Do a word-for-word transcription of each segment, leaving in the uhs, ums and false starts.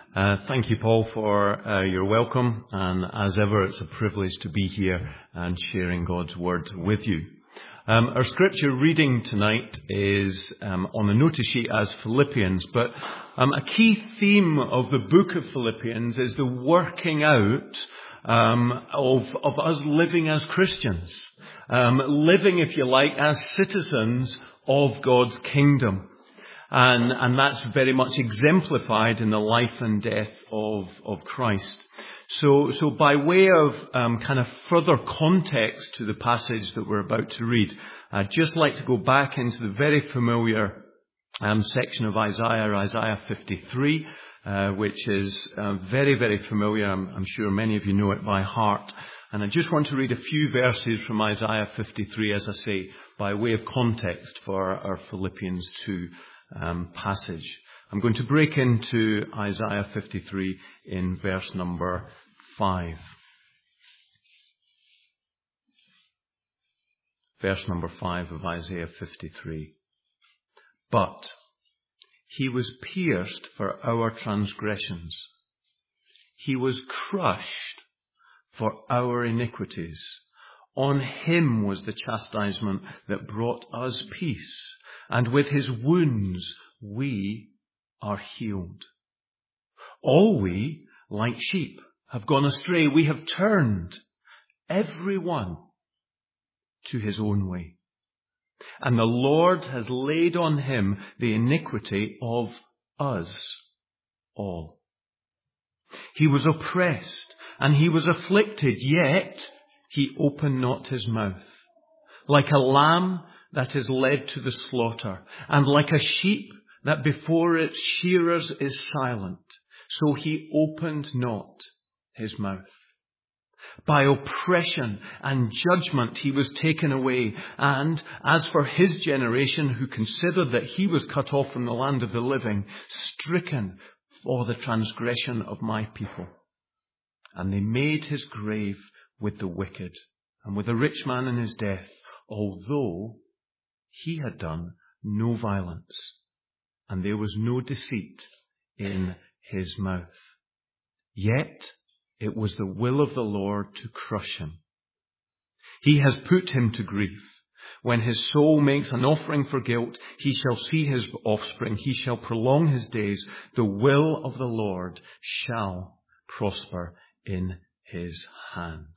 Uh, thank you, Paul, for uh, your welcome. And as ever, it's a privilege to be here and sharing God's Word with you. Um, our scripture reading tonight is um, on the notice sheet as Philippians, but um, a key theme of the book of Philippians is the working out um, of, of us living as Christians, um, living, if you like, as citizens of God's kingdom. And, and that's very much exemplified in the life and death of, of Christ. So, so by way of um, kind of further context to the passage that we're about to read, I'd just like to go back into the very familiar um, section of Isaiah, Isaiah fifty-three, uh, which is uh, very, very familiar. I'm, I'm sure many of you know it by heart. And I just want to read a few verses from Isaiah fifty-three, as I say, by way of context for our Philippians two Um, passage. I'm going to break into Isaiah fifty-three in verse number five. Verse number five of Isaiah fifty-three. But he was pierced for our transgressions. He was crushed for our iniquities. On him was the chastisement that brought us peace, and with his wounds we are healed. All we, like sheep, have gone astray. We have turned every one to his own way. And the Lord has laid on him the iniquity of us all. He was oppressed and he was afflicted, yet he opened not his mouth. Like a lamb that is led to the slaughter, and like a sheep that before its shearers is silent, so he opened not his mouth. By oppression and judgment he was taken away, and as for his generation, who considered that he was cut off from the land of the living, stricken for the transgression of my people. And they made his grave with the wicked, and with the rich man in his death, although he had done no violence, and there was no deceit in his mouth. Yet it was the will of the Lord to crush him. He has put him to grief. When his soul makes an offering for guilt, he shall see his offspring. He shall prolong his days. The will of the Lord shall prosper in his hand.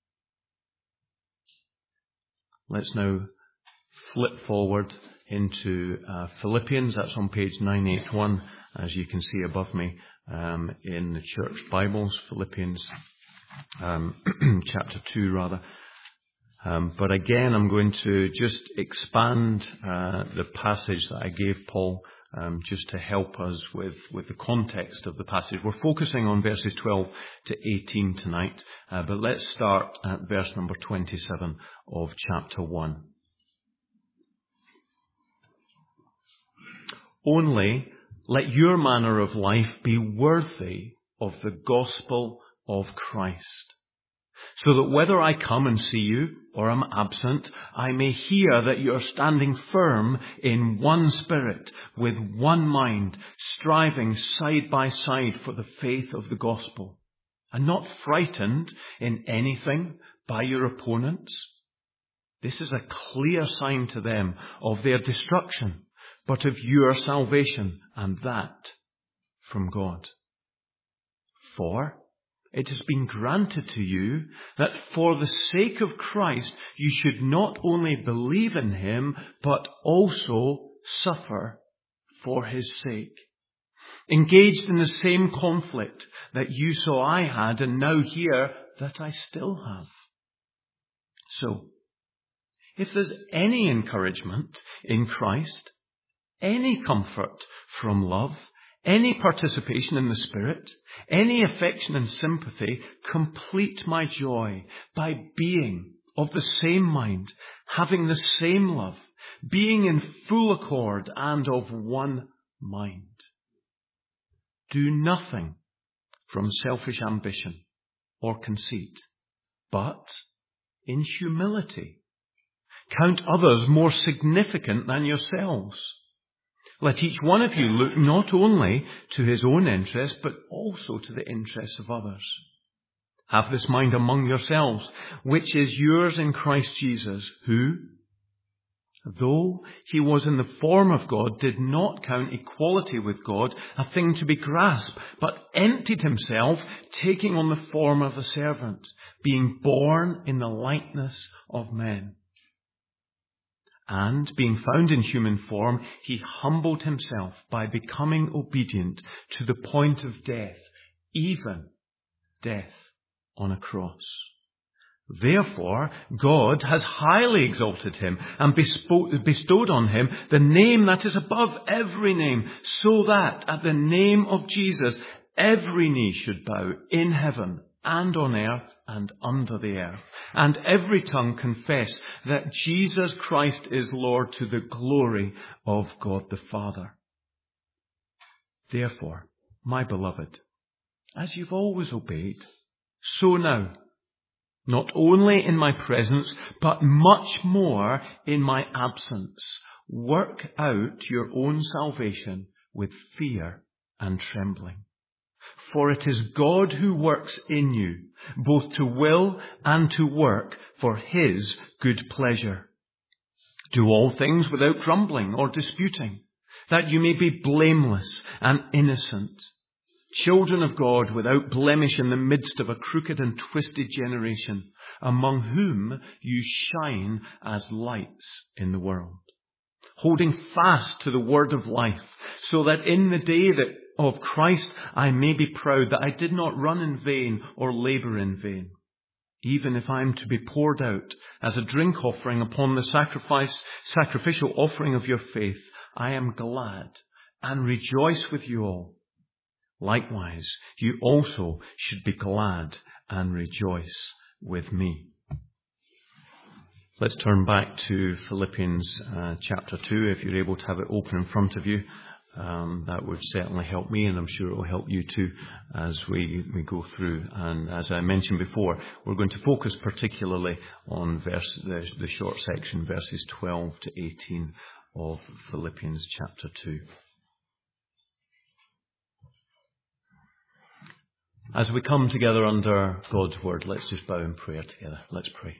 Let's now flip forward into uh, Philippians. That's on page nine eighty-one, as you can see above me um, in the church Bibles. Philippians um, chapter two, rather. Um, but again, I'm going to just expand uh, the passage that I gave Paul, um, just to help us with, with the context of the passage. We're focusing on verses twelve to eighteen tonight, uh, but let's start at verse number twenty-seven of chapter one. Only let your manner of life be worthy of the gospel of Christ, so that whether I come and see you or am absent, I may hear that you are standing firm in one spirit, with one mind, striving side by side for the faith of the gospel, and not frightened in anything by your opponents. This is a clear sign to them of their destruction, but of your salvation, and that from God. For it has been granted to you that for the sake of Christ you should not only believe in him, but also suffer for his sake. Engaged in the same conflict that you saw I had, and now hear that I still have. So, if there's any encouragement in Christ, any comfort from love, any participation in the Spirit, any affection and sympathy, complete my joy by being of the same mind, having the same love, being in full accord and of one mind. Do nothing from selfish ambition or conceit, but in humility count others more significant than yourselves. Let each one of you look not only to his own interest, but also to the interests of others. Have this mind among yourselves, which is yours in Christ Jesus, who, though he was in the form of God, did not count equality with God a thing to be grasped, but emptied himself, taking on the form of a servant, being born in the likeness of men. And, being found in human form, he humbled himself by becoming obedient to the point of death, even death on a cross. Therefore, God has highly exalted him and bestowed on him the name that is above every name, so that at the name of Jesus every knee should bow in heaven and on earth and under the earth, and every tongue confess that Jesus Christ is Lord, to the glory of God the Father. Therefore, my beloved, as you've always obeyed, so now, not only in my presence, but much more in my absence, work out your own salvation with fear and trembling. For it is God who works in you, both to will and to work for his good pleasure. Do all things without grumbling or disputing, that you may be blameless and innocent, children of God without blemish in the midst of a crooked and twisted generation, among whom you shine as lights in the world, holding fast to the word of life, so that in the day that of Christ I may be proud that I did not run in vain or labour in vain. Even if I am to be poured out as a drink offering upon the sacrifice, sacrificial offering of your faith, I am glad and rejoice with you all. Likewise, you also should be glad and rejoice with me. Let's turn back to Philippians uh, chapter two, if you're able to have it open in front of you. Um, that would certainly help me, and I'm sure it will help you too as we, we go through. And as I mentioned before, we're going to focus particularly on verse, the, the short section, verses twelve to eighteen of Philippians chapter two. As we come together under God's word, let's just bow in prayer together. Let's pray.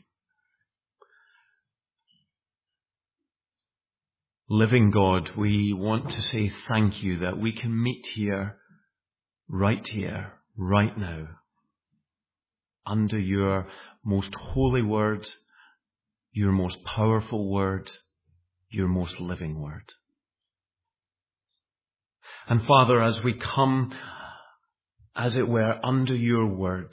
Living God, we want to say thank you that we can meet here, right here, right now, under your most holy word, your most powerful word, your most living word. And Father, as we come, as it were, under your word,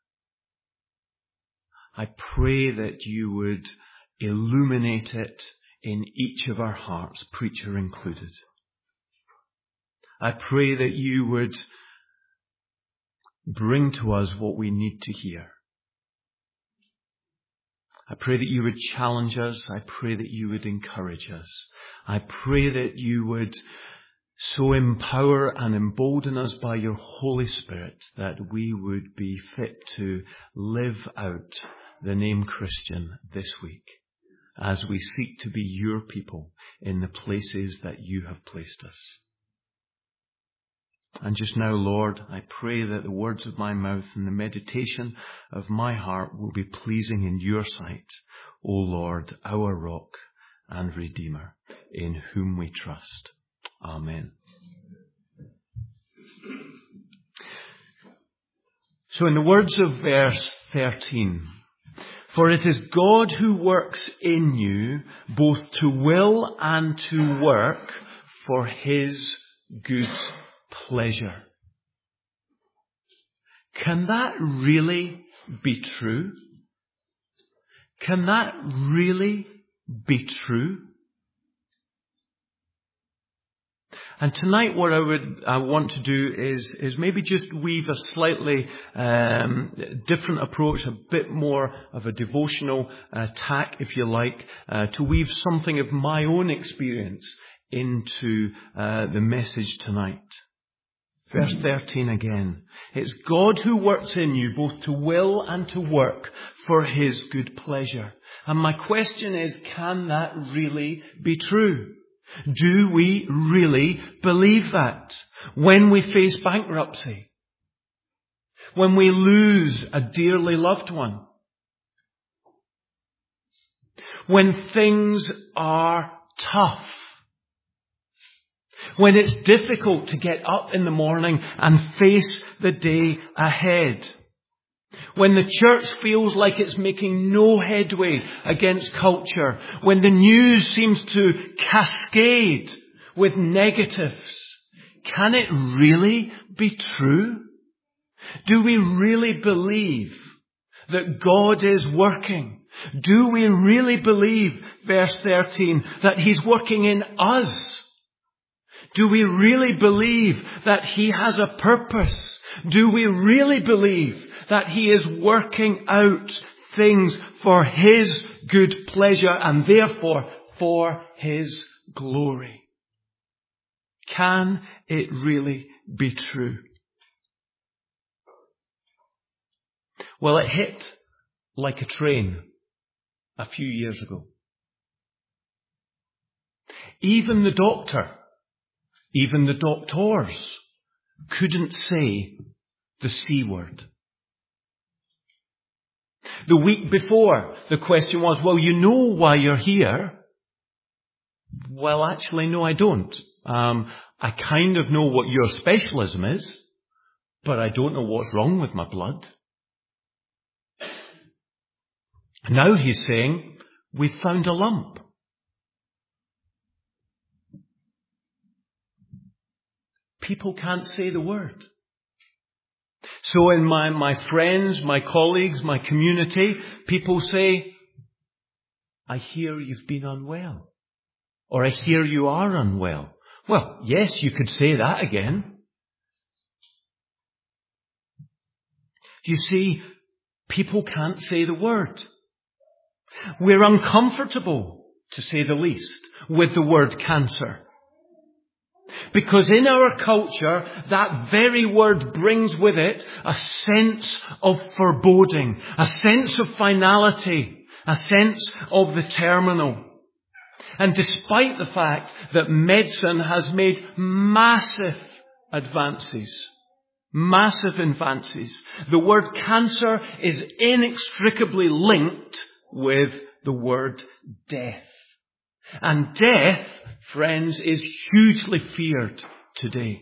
I pray that you would illuminate it in each of our hearts, preacher included. I pray that you would bring to us what we need to hear. I pray that you would challenge us. I pray that you would encourage us. I pray that you would so empower and embolden us by your Holy Spirit that we would be fit to live out the name Christian this week, as we seek to be your people in the places that you have placed us. And just now, Lord, I pray that the words of my mouth and the meditation of my heart will be pleasing in your sight, O Lord, our rock and Redeemer, in whom we trust. Amen. So in the words of verse thirteen, for it is God who works in you both to will and to work for his good pleasure. Can that really be true? Can that really be true? And tonight what I would I want to do is is maybe just weave a slightly um, different approach, a bit more of a devotional uh, tack, if you like, uh, to weave something of my own experience into uh, the message tonight. Verse thirteen again. It's God who works in you both to will and to work for his good pleasure. And my question is, can that really be true? Do we really believe that? When we face bankruptcy, when we lose a dearly loved one, when things are tough, when it's difficult to get up in the morning and face the day ahead, when the church feels like it's making no headway against culture, when the news seems to cascade with negatives, can it really be true? Do we really believe that God is working? Do we really believe, verse thirteen, that He's working in us? Do we really believe that He has a purpose? Do we really believe that He is working out things for His good pleasure and therefore for His glory? Can it really be true? Well, it hit like a train a few years ago. Even the doctor, even the doctors couldn't say the C word. The week before, the question was, well, you know why you're here. Well, actually, no, I don't. Um, I kind of know what your specialism is, but I don't know what's wrong with my blood. Now he's saying, we found a lump. People can't say the word. So in my, my friends, my colleagues, my community, people say, I hear you've been unwell. Or I hear you are unwell. Well, yes, you could say that again. You see, people can't say the word. We're uncomfortable, to say the least, with the word cancer. Because in our culture, that very word brings with it a sense of foreboding, a sense of finality, a sense of the terminal. And despite the fact that medicine has made massive advances, massive advances, the word cancer is inextricably linked with the word death. And death, friends, is hugely feared today.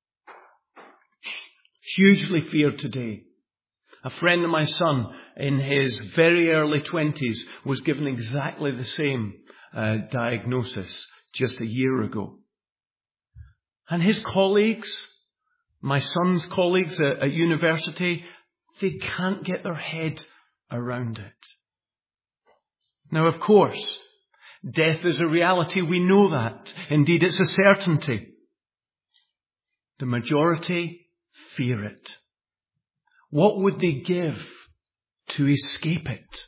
Hugely feared today. A friend of my son in his very early twenties was given exactly the same uh, diagnosis just a year ago. And his colleagues, my son's colleagues at, at university, they can't get their head around it. Now, of course, death is a reality. We know that. Indeed, it's a certainty. The majority fear it. What would they give to escape it?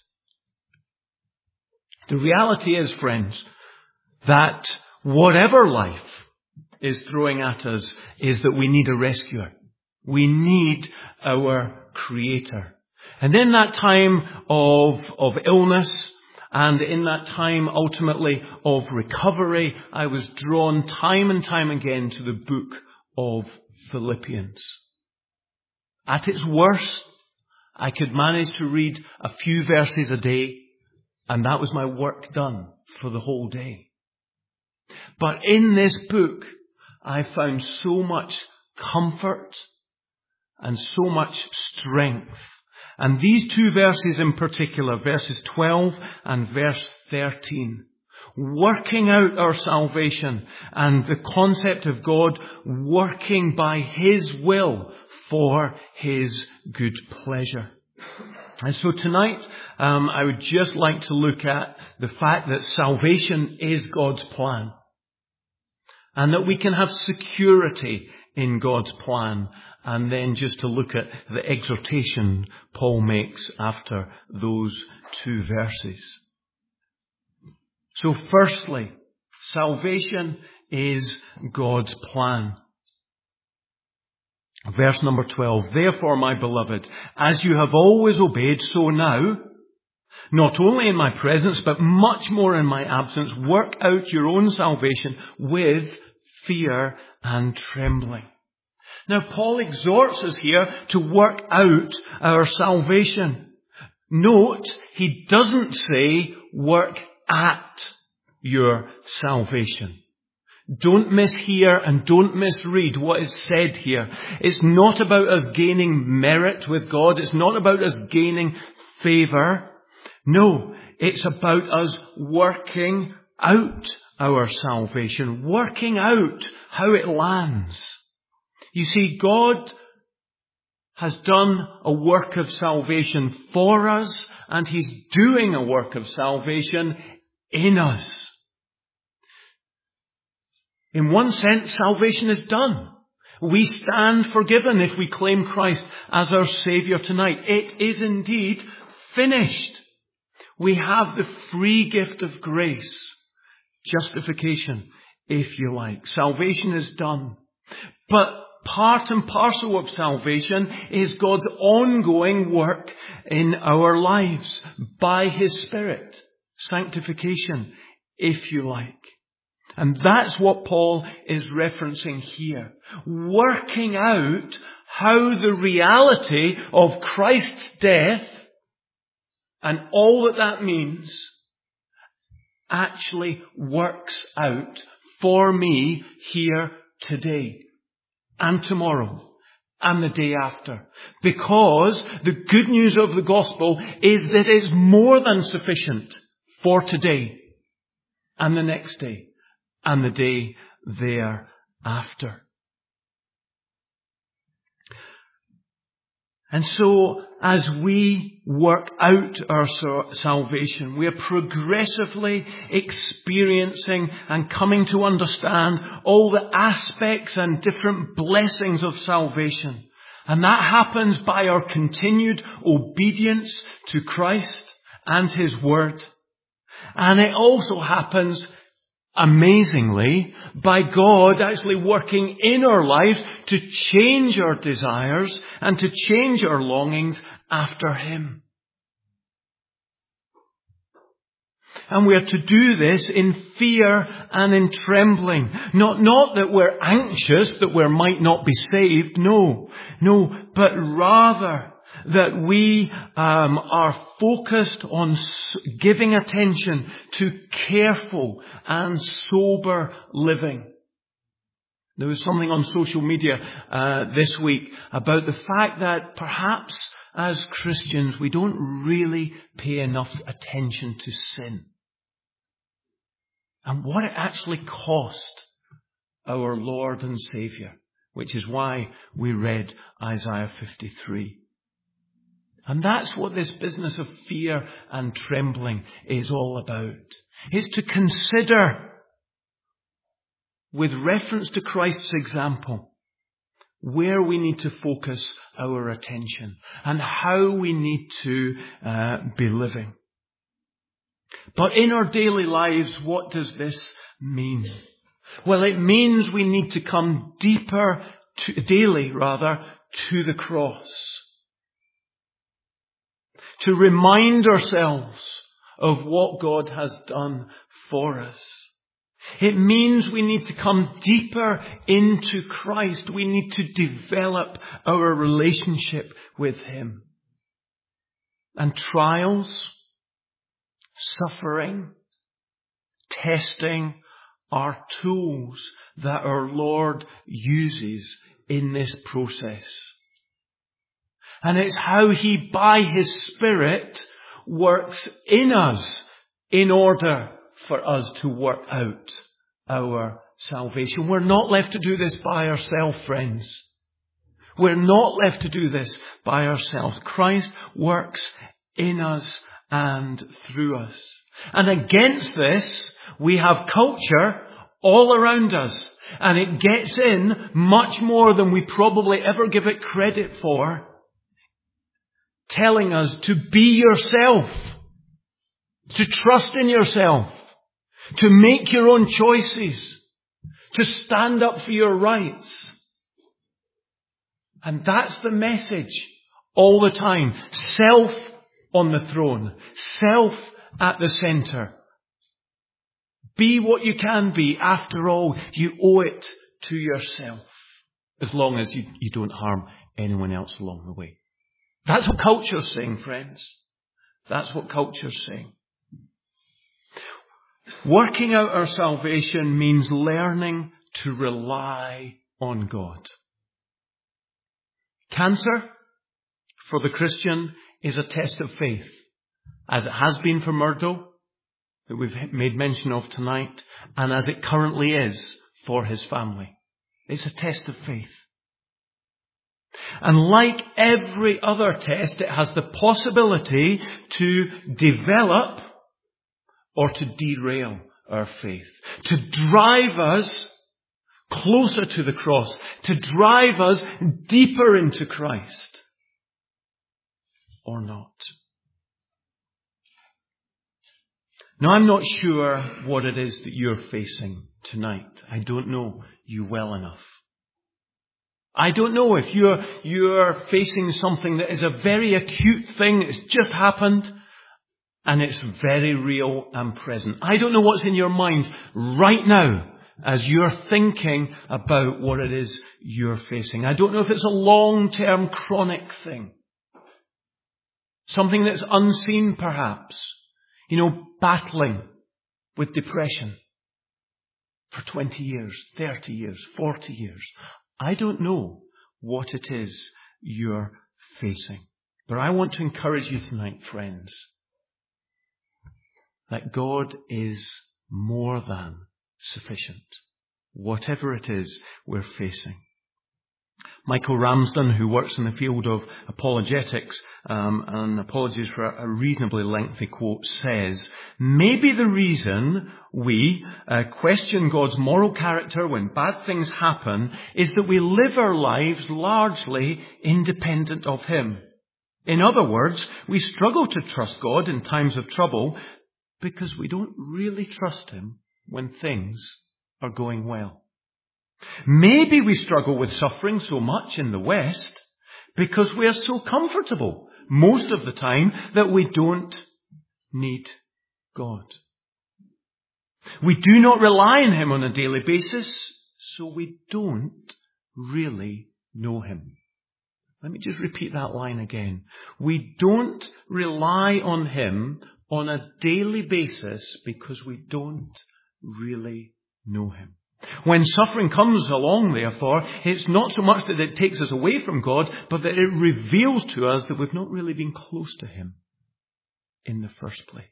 The reality is, friends, that whatever life is throwing at us is that we need a rescuer. We need our Creator. And in that time of, of illness, and in that time, ultimately, of recovery, I was drawn time and time again to the book of Philippians. At its worst, I could manage to read a few verses a day, and that was my work done for the whole day. But in this book, I found so much comfort and so much strength. And these two verses in particular, verses twelve and verse thirteen, working out our salvation and the concept of God working by His will for His good pleasure. And so tonight, um, I would just like to look at the fact that salvation is God's plan. And that we can have security in God's plan. And then just to look at the exhortation Paul makes after those two verses. So firstly, salvation is God's plan. Verse number twelve, therefore, my beloved, as you have always obeyed, so now, Not only in my presence, but much more in my absence. Work out your own salvation with fear and trembling. Now, Paul exhorts us here to work out our salvation. Note, he doesn't say work at your salvation. Don't mishear and don't misread what is said here. It's not about us gaining merit with God. It's not about us gaining favour. No, it's about us working out our salvation, working out how it lands. You see, God has done a work of salvation for us, and He's doing a work of salvation in us. In one sense, salvation is done. We stand forgiven if we claim Christ as our Saviour tonight. It is indeed finished. We have the free gift of grace, justification, if you like. Salvation is done. But part and parcel of salvation is God's ongoing work in our lives by His Spirit. Sanctification, if you like. And that's what Paul is referencing here. Working out how the reality of Christ's death and all that that means actually works out for me here today and tomorrow and the day after. Because the good news of the gospel is that it's more than sufficient for today and the next day and the day thereafter. And so, as we work out our salvation, we are progressively experiencing and coming to understand all the aspects and different blessings of salvation. And that happens by our continued obedience to Christ and His Word. And it also happens, amazingly, by God actually working in our lives to change our desires and to change our longings after Him. And we are to do this in fear and in trembling. Not, not that we're anxious that we might not be saved. No, no, but rather that we um, are focused on giving attention to careful and sober living. There was something on social media uh, this week about the fact that perhaps as Christians we don't really pay enough attention to sin and what it actually cost our Lord and Saviour, which is why we read Isaiah fifty-three. And that's what this business of fear and trembling is all about. It's to consider, with reference to Christ's example, where we need to focus our attention and how we need to uh, be living. But in our daily lives, what does this mean? Well, it means we need to come deeper, to, daily rather, to the cross. To remind ourselves of what God has done for us. It means we need to come deeper into Christ. We need to develop our relationship with Him. And trials, suffering, testing are tools that our Lord uses in this process. And it's how He, by His Spirit, works in us in order for us to work out our salvation. We're not left to do this by ourselves, friends. We're not left to do this by ourselves. Christ works in us and through us. And against this, we have culture all around us. And it gets in much more than we probably ever give it credit for, telling us to be yourself, to trust in yourself, to make your own choices, to stand up for your rights. And that's the message all the time. Self on the throne. Self at the center. Be what you can be. After all, you owe it to yourself. As long as you, you don't harm anyone else along the way. That's what culture's saying, friends. That's what culture's saying. Working out our salvation means learning to rely on God. Cancer, for the Christian, is a test of faith, as it has been for Murdo, that we've made mention of tonight, and as it currently is for his family. It's a test of faith. And like every other test, it has the possibility to develop or to derail our faith, to drive us closer to the cross, to drive us deeper into Christ, or not. Now, I'm not sure what it is that you're facing tonight. I don't know you well enough. I don't know if you're, you're facing something that is a very acute thing. It's just happened and it's very real and present. I don't know what's in your mind right now as you're thinking about what it is you're facing. I don't know if it's a long-term chronic thing. Something that's unseen perhaps. You know, battling with depression for twenty years, thirty years, forty years. I don't know what it is you're facing. But I want to encourage you tonight, friends, that God is more than sufficient, whatever it is we're facing. Michael Ramsden, who works in the field of apologetics, um, and apologies for a reasonably lengthy quote, says, maybe the reason we uh, question God's moral character when bad things happen is that we live our lives largely independent of Him. In other words, we struggle to trust God in times of trouble because we don't really trust Him when things are going well. Maybe we struggle with suffering so much in the West because we are so comfortable most of the time that we don't need God. We do not rely on Him on a daily basis, so we don't really know Him. Let me just repeat that line again. We don't rely on Him on a daily basis because we don't really know Him. When suffering comes along, therefore, it's not so much that it takes us away from God, but that it reveals to us that we've not really been close to Him in the first place.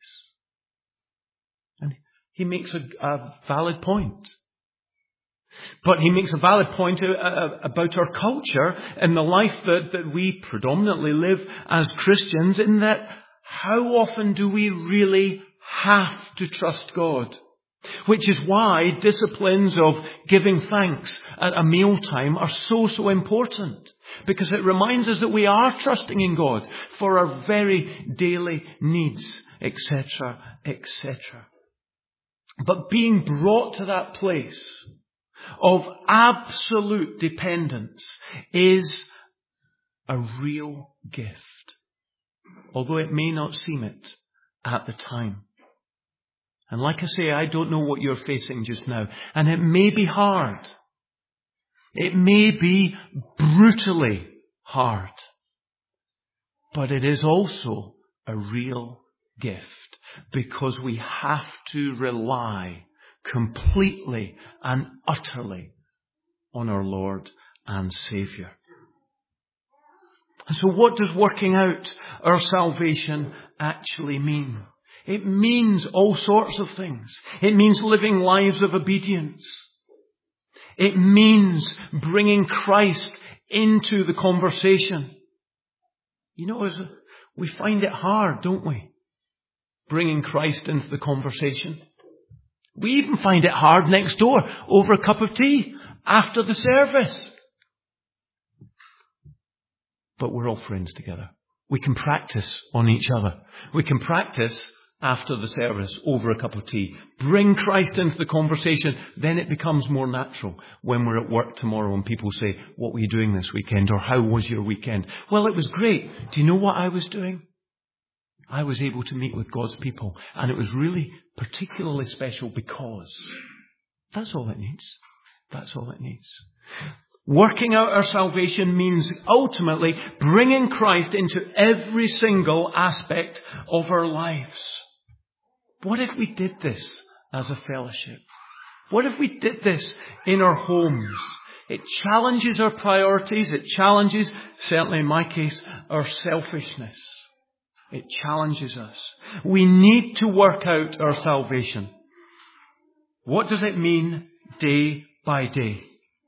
And he makes a, a valid point. But he makes a valid point about our culture and the life that, that we predominantly live as Christians, in that how often do we really have to trust God? Which is why disciplines of giving thanks at a mealtime are so, so important. Because it reminds us that we are trusting in God for our very daily needs, et cetera, et cetera. But being brought to that place of absolute dependence is a real gift. Although it may not seem it at the time. And like I say, I don't know what you're facing just now. And it may be hard. It may be brutally hard. But it is also a real gift. Because we have to rely completely and utterly on our Lord and Saviour. And so what does working out our salvation actually mean? It means all sorts of things. It means living lives of obedience. It means bringing Christ into the conversation. You know, as a, we find it hard, don't we? Bringing Christ into the conversation. We even find it hard next door over a cup of tea after the service. But we're all friends together. We can practice on each other. We can practice after the service over a cup of tea. Bring Christ into the conversation. Then it becomes more natural when we're at work tomorrow and people say, what were you doing this weekend? Or how was your weekend? Well, it was great. Do you know what I was doing? I was able to meet with God's people. And it was really particularly special because that's all it needs. That's all it needs. Working out our salvation means ultimately bringing Christ into every single aspect of our lives. What if we did this as a fellowship? What if we did this in our homes? It challenges our priorities. It challenges, certainly in my case, our selfishness. It challenges us. We need to work out our salvation. What does it mean day by day?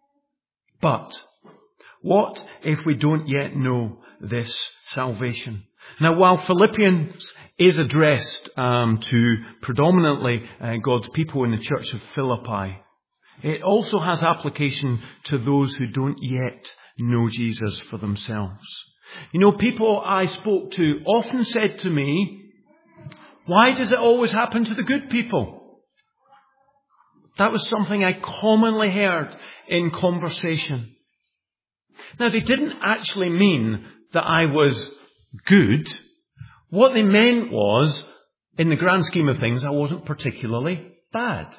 But what if we don't yet know this salvation? Now, while Philippians is addressed um, to predominantly uh, God's people in the church of Philippi, it also has application to those who don't yet know Jesus for themselves. You know, people I spoke to often said to me, why does it always happen to the good people? That was something I commonly heard in conversation. Now, they didn't actually mean that I was good. What they meant was, in the grand scheme of things, I wasn't particularly bad.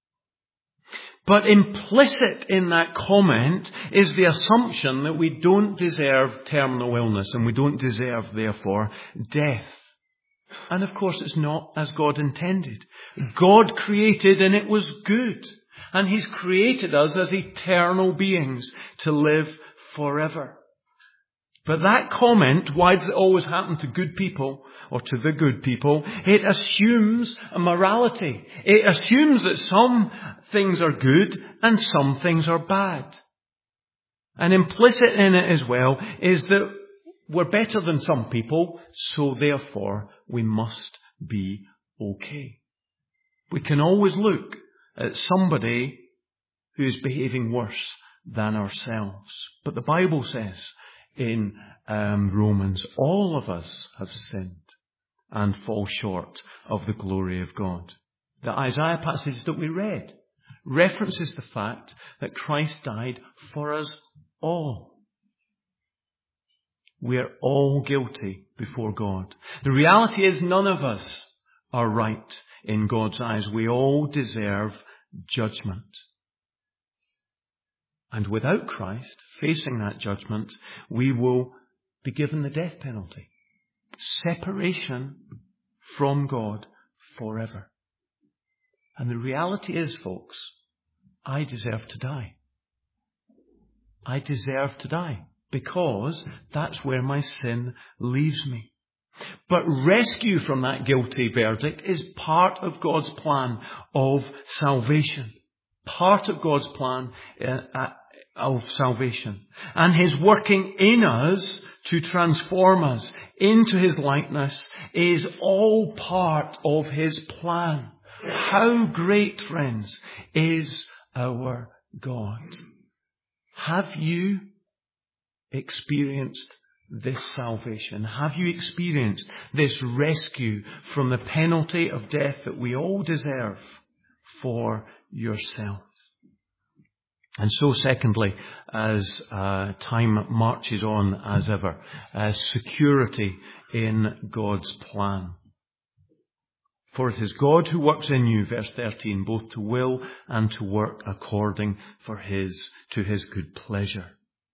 But implicit in that comment is the assumption that we don't deserve terminal illness and we don't deserve, therefore, death. And of course, it's not as God intended. God created and it was good. And He's created us as eternal beings to live forever. But that comment, why does it always happen to good people or to the good people? It assumes a morality. It assumes that some things are good and some things are bad. And implicit in it as well is that we're better than some people, so therefore we must be okay. We can always look at somebody who's behaving worse than ourselves. But the Bible says in um, Romans, all of us have sinned and fall short of the glory of God. The Isaiah passage that we read references the fact that Christ died for us all. We are all guilty before God. The reality is none of us are right in God's eyes. We all deserve judgment. And without Christ facing that judgment, we will be given the death penalty. Separation from God forever. And the reality is, folks, I deserve to die. I deserve to die. Because that's where my sin leaves me. But rescue from that guilty verdict is part of God's plan of salvation. Part of God's plan uh, of salvation. And His working in us to transform us into His likeness is all part of His plan. How great, friends, is our God? Have you experienced this salvation? Have you experienced this rescue from the penalty of death that we all deserve for yourself? And so secondly, as uh, time marches on as ever, uh, security in God's plan. For it is God who works in you, verse thirteen, both to will and to work according for his, to His good pleasure.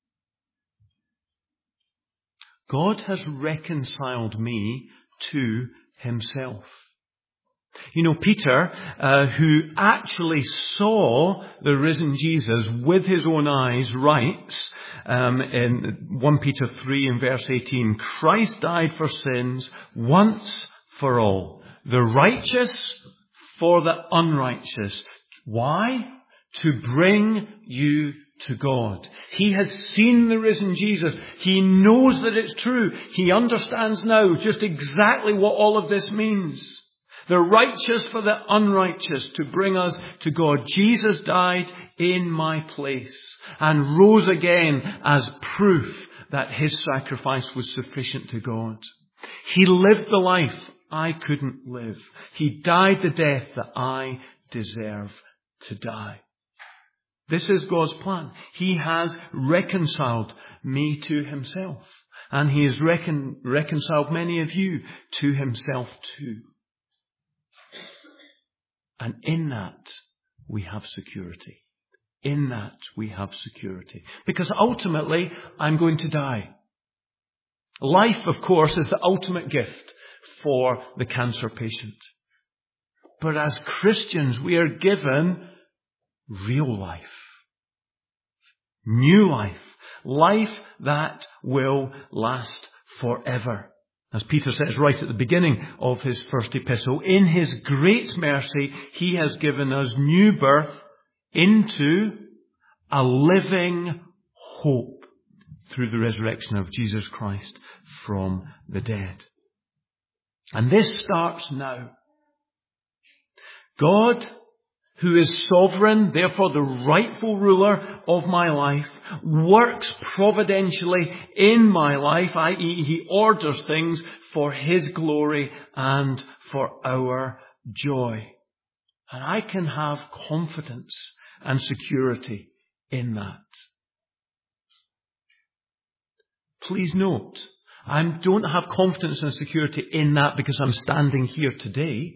God has reconciled me to Himself. You know, Peter, uh, who actually saw the risen Jesus with his own eyes, writes um, in First Peter three and verse eighteen, Christ died for sins once for all, the righteous for the unrighteous. Why? To bring you to God. He has seen the risen Jesus. He knows that it's true. He understands now just exactly what all of this means. The righteous for the unrighteous, to bring us to God. Jesus died in my place and rose again as proof that His sacrifice was sufficient to God. He lived the life I couldn't live. He died the death that I deserve to die. This is God's plan. He has reconciled me to Himself. And he has recon- reconciled many of you to himself too. And in that we have security. In that we have security. Because ultimately, I'm going to die. Life, of course, is the ultimate gift for the cancer patient. But as Christians, we are given real life. New life. Life that will last forever. As Peter says right at the beginning of his first epistle, in his great mercy, he has given us new birth into a living hope through the resurrection of Jesus Christ from the dead. And this starts now. God, who is sovereign, therefore the rightful ruler of my life, works providentially in my life, that is, he orders things for his glory and for our joy. And I can have confidence and security in that. Please note, I don't have confidence and security in that because I'm standing here today.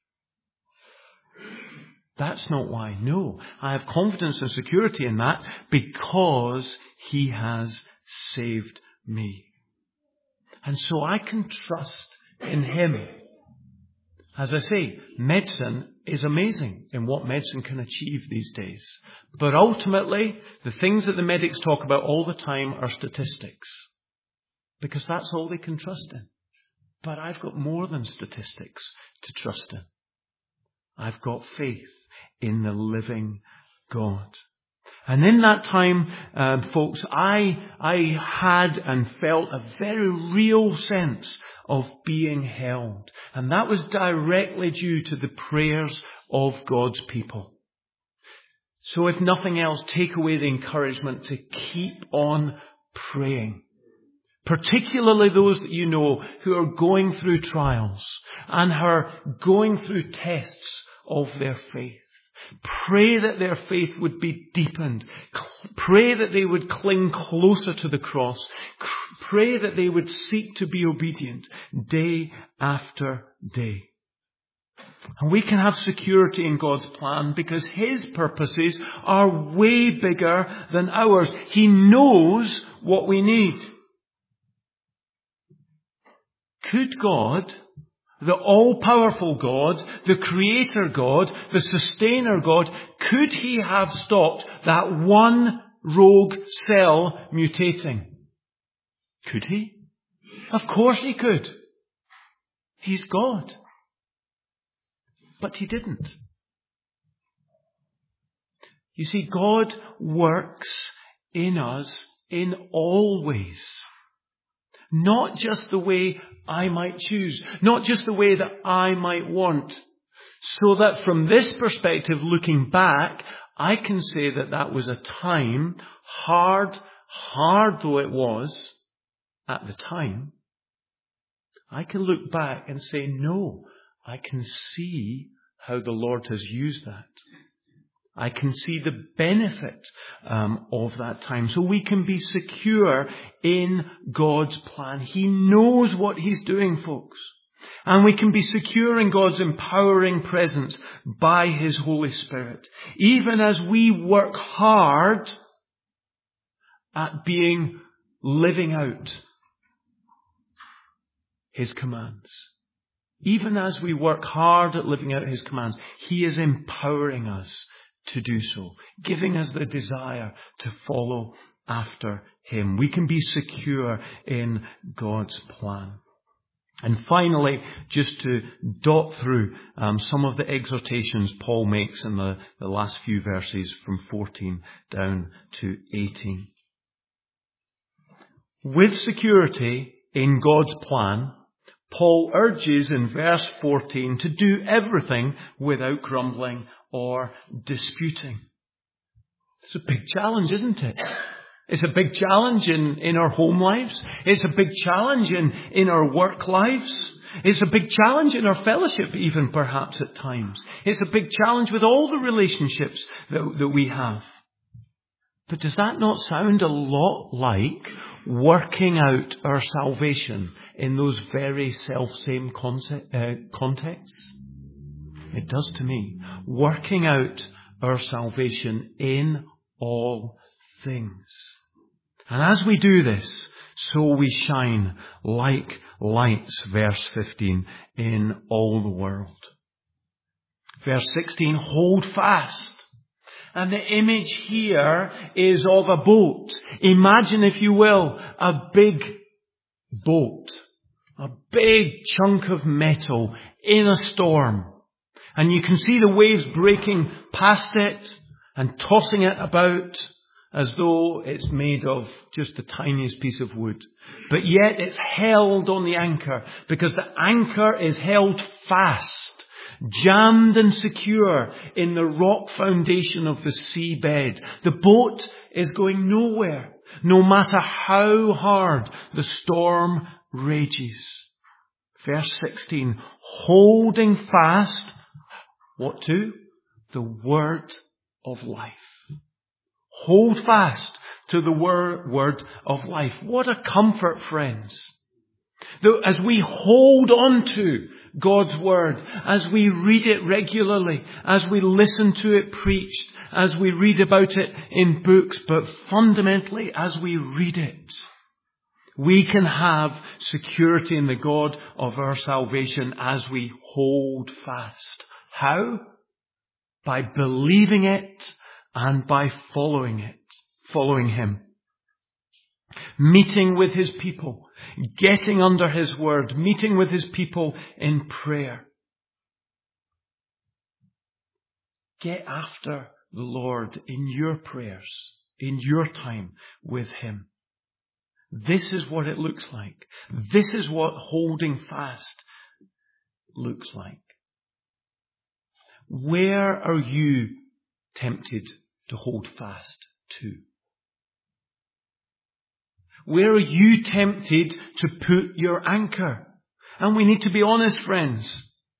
That's not why. No, I have confidence and security in that because he has saved me. And so I can trust in him. As I say, medicine is amazing in what medicine can achieve these days. But ultimately, the things that the medics talk about all the time are statistics. Because that's all they can trust in. But I've got more than statistics to trust in. I've got faith in the living God. And in that time, um, folks, I, I had and felt a very real sense of being held. And that was directly due to the prayers of God's people. So if nothing else, take away the encouragement to keep on praying. Particularly those that you know who are going through trials and are going through tests of their faith. Pray that their faith would be deepened. Pray that they would cling closer to the cross. Pray that they would seek to be obedient day after day. And we can have security in God's plan because his purposes are way bigger than ours. He knows what we need. Could God, the all-powerful God, the creator God, the sustainer God, could he have stopped that one rogue cell mutating? Could he? Of course he could. He's God. But he didn't. You see, God works in us in all ways. Not just the way I might choose. Not just the way that I might want. So that from this perspective, looking back, I can say that that was a time, hard, hard though it was at the time, I can look back and say, no, I can see how the Lord has used that. I can see the benefit um, of that time. So we can be secure in God's plan. He knows what he's doing, folks. And we can be secure in God's empowering presence by his Holy Spirit. Even as we work hard at being, living out his commands. Even as we work hard at living out his commands, he is empowering us to do so, giving us the desire to follow after him. We can be secure in God's plan. And finally, just to dot through um, some of the exhortations Paul makes in the, the last few verses from fourteen down to eighteen. With security in God's plan, Paul urges in verse fourteen to do everything without grumbling or disputing. It's a big challenge, isn't it? It's a big challenge in, in our home lives. It's a big challenge in, in our work lives. It's a big challenge in our fellowship, even perhaps at times. It's a big challenge with all the relationships that, that we have. But does that not sound a lot like working out our salvation in those very self-same concept, uh, contexts? It does to me. Working out our salvation in all things. And as we do this, so we shine like lights, verse fifteen, in all the world. Verse sixteen, hold fast. And the image here is of a boat. Imagine, if you will, a big boat. A big chunk of metal in a storm. And you can see the waves breaking past it and tossing it about as though it's made of just the tiniest piece of wood. But yet it's held on the anchor, because the anchor is held fast, jammed and secure in the rock foundation of the seabed. The boat is going nowhere, no matter how hard the storm rages. Verse sixteen, holding fast, what to? The word of life. Hold fast to the word, word of life. What a comfort, friends. Though as we hold on to God's word, as we read it regularly, as we listen to it preached, as we read about it in books, but fundamentally as we read it, we can have security in the God of our salvation as we hold fast. How? By believing it and by following it, following Him. Meeting with His people, getting under His word, meeting with His people in prayer. Get after the Lord in your prayers, in your time with Him. This is what it looks like. This is what holding fast looks like. Where are you tempted to hold fast to? Where are you tempted to put your anchor? And we need to be honest, friends.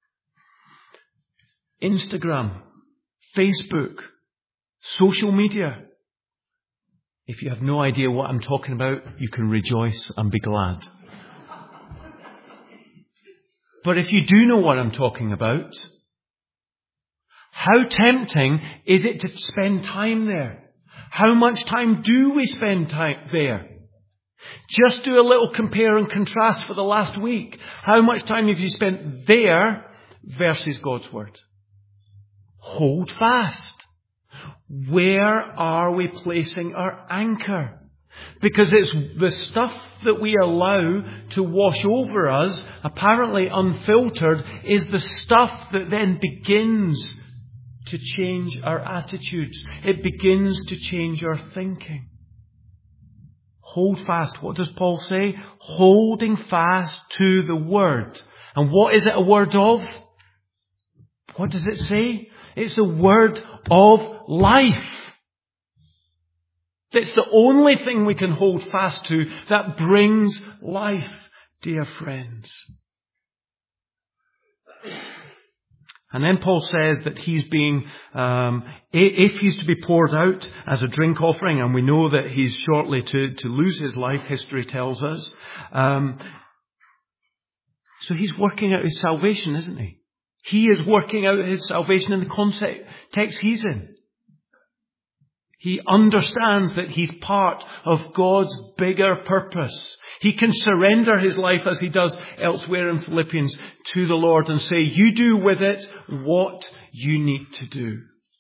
Instagram, Facebook, social media. If you have no idea what I'm talking about, you can rejoice and be glad. But if you do know what I'm talking about, how tempting is it to spend time there? How much time do we spend time there? Just do a little compare and contrast for the last week. How much time have you spent there versus God's Word? Hold fast. Where are we placing our anchor? Because it's the stuff that we allow to wash over us, apparently unfiltered, is the stuff that then begins to change our attitudes. It begins to change our thinking. Hold fast. What does Paul say? Holding fast to the word. And what is it a word of? What does it say? It's the word of life. It's the only thing we can hold fast to that brings life, dear friends. And then Paul says that he's being, um, if he's to be poured out as a drink offering, and we know that he's shortly to, to lose his life, history tells us. Um, so he's working out his salvation, isn't he? He is working out his salvation in the context he's in. He understands that he's part of God's bigger purpose. He can surrender his life as he does elsewhere in Philippians to the Lord and say, you do with it what you need to do.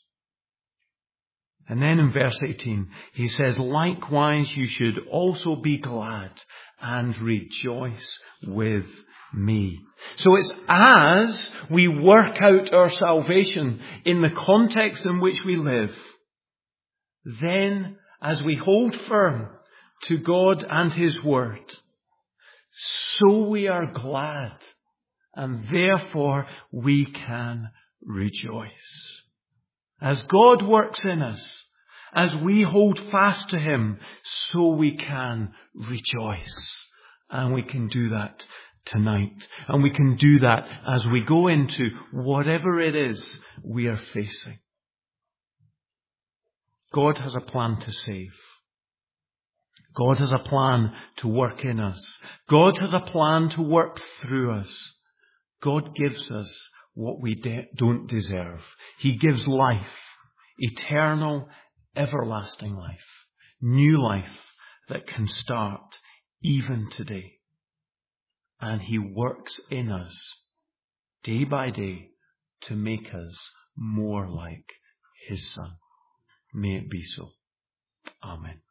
And then in verse eighteen, he says, likewise you should also be glad and rejoice with me. So it's as we work out our salvation in the context in which we live, then as we hold firm to God and His Word, so we are glad, and therefore we can rejoice. As God works in us, as we hold fast to Him, so we can rejoice. And we can do that tonight. And we can do that as we go into whatever it is we are facing. God has a plan to save. God has a plan to work in us. God has a plan to work through us. God gives us what we de- don't deserve. He gives life, eternal, everlasting life, new life that can start even today. And He works in us day by day to make us more like His Son. May it be so. Amen.